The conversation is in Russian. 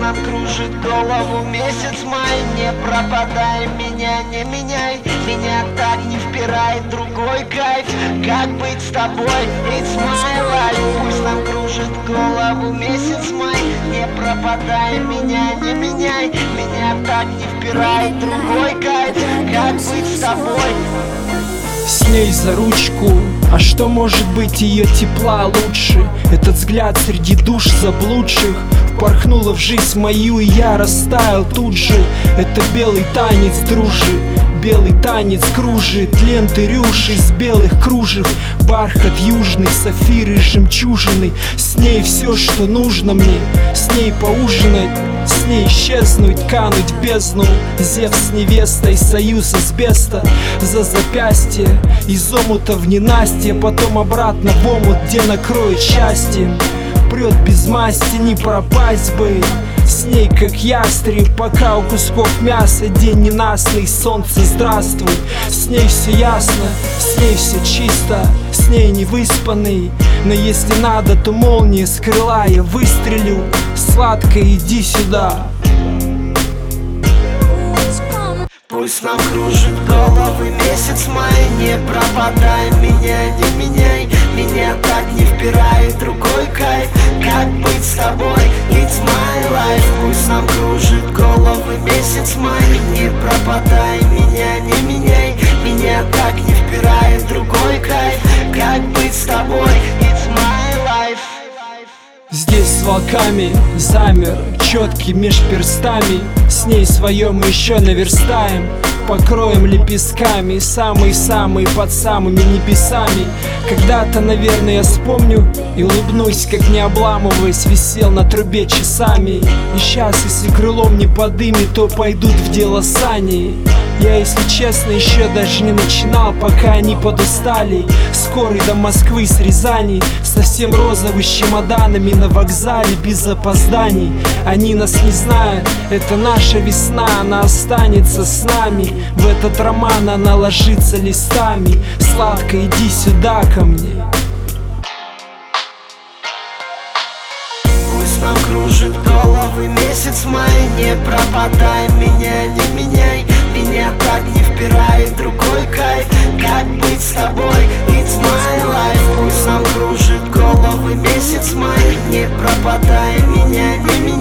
нам кружит голову месяц май. Не пропадай, меня не меняй, меня так не впирает другой кайф. Как быть с тобой, it's my life. Пусть нам кружит голову месяц май. Не пропадай, меня не меняй, меня так не впирает другой кайф. Как быть с тобой? С ней за ручку, а что может быть ее тепла лучше? Этот взгляд среди душ заблудших впорхнула в жизнь мою, и я растаял тут же. Это белый танец, дружи, белый танец кружит ленты рюш из белых кружев. Бархат южный, сафиры, жемчужины. С ней все, что нужно мне. С ней поужинать, с ней исчезнуть, кануть в бездну. Зевс с невестой, союз асбеста за запястье, из омута в ненастье, потом обратно в омут, где накроет счастьем. Прет без масти, не пропасть бы с ней, как ястреб, пока у кусков мяса день ненастный, солнце здравствуй. С ней все ясно, с ней все чисто, с ней не выспанный. Но если надо, то молния с крыла я выстрелю. Сладко, иди сюда. Пусть нам кружит головы месяц май. Не пропадай, меня не меняй, меня так не впирает другой кайф. Как быть с тобой, it's my life. Пусть нам кружит головы месяц май. Не пропадай, меня не меняй, меня так не впирает другой кайф. Как быть с тобой, it's my life. Здесь с волками замер, четкий меж перстами. С ней свое мы еще наверстаем, покроем лепестками, самые-самые под самыми небесами. Когда-то, наверное, я вспомню и улыбнусь, как не обламываясь, висел на трубе часами. И сейчас, если крылом не подымет, то пойдут в дело сани. Я, если честно, еще даже не начинал, пока они подустали. Скорый до Москвы с Рязани, совсем розовый, с чемоданами на вокзале без опозданий. Они нас не знают, это наша весна, она останется с нами. В этот роман она ложится листами. Сладко, иди сюда ко мне. Пусть нам кружит головы месяц май. Не пропадай, меня не меняй, меня так не впирает другой кайф. Как быть с тобой, it's my life. Пусть нам кружит головы месяц май. Не пропадай, меня не меняй.